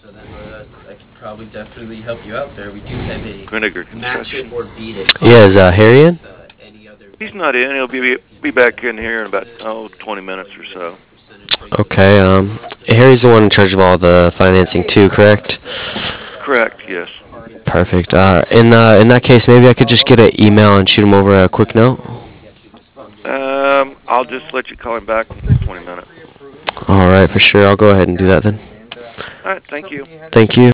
I could probably definitely help you out there. We do have Vinegar a match it construction. or beat it Yeah, is policy Harry in? with any other He's vendor not in. that He'll we work with. be Usually back we in here in about give you 20 a minutes or so. percentage rate for Okay, each month. So Harry's the one in charge of all the financing too, correct? Correct. Yes. Perfect. In that case, maybe I could just get an email and shoot him over a quick note. I'll just let you call him back in 20 minutes. All right, for sure. I'll go ahead and do that then. All right. Thank you. Thank you.